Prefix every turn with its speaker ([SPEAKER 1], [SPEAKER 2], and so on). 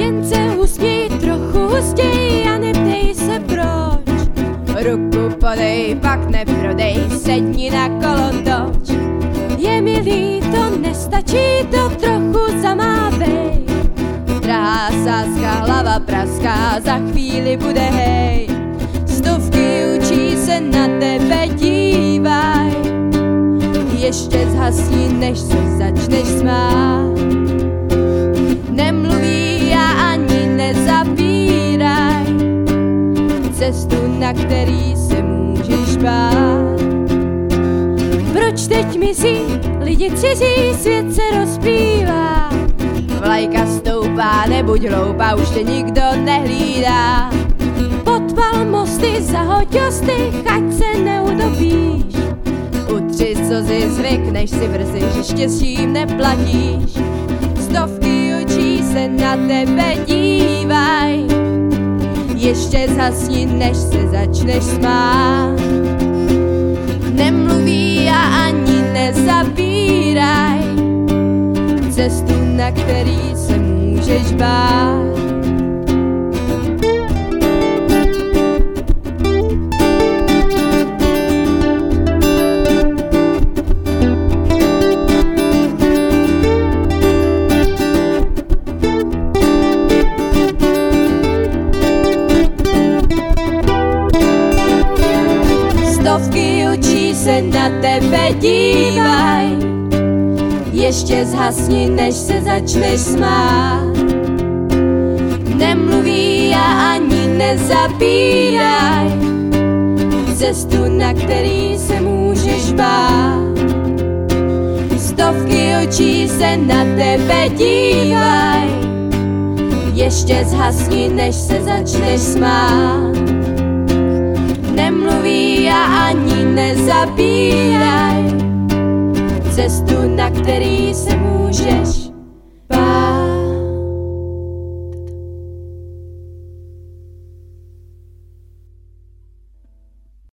[SPEAKER 1] Jen se usměj trochu hustěj a neptej se proč. Ruku podej, pak neprodej, sedni na kolotoč. Je mi líto, nestačí to, trochu zamávej. Drahá sázka, hlava praská, za chvíli bude hej. Stovky učí se na tebe dívaj. Ještě zhasni, než se začneš smát. Nemluví a ani nezabíraj cestu, na který se můžeš bát. Proč teď mizí lidi cizí, svět se rozpívá. Vlajka stoupá, nebuď hloupá, už tě nikdo nehlídá. Podpal mosty, zahoď hosty, ať se neutopíš. Utři slzy, zvykneš si brzy, že štěstím neplatíš. Stovky očí se na tebe dívaj. Ještě zhasni, než se začneš smát. Nemluví a ani nezabíraj cestu, na který se můžeš bát. Stovky očí se na tebe dívaj. Ještě zhasni, než se začneš smát. Nemluví a ani nezabíraj cestu, na který se můžeš bát. Stovky očí se na tebe dívaj. Ještě zhasni, než se začneš smát. Nemluví a ani nezabíraj cestu, na který se můžeš bát.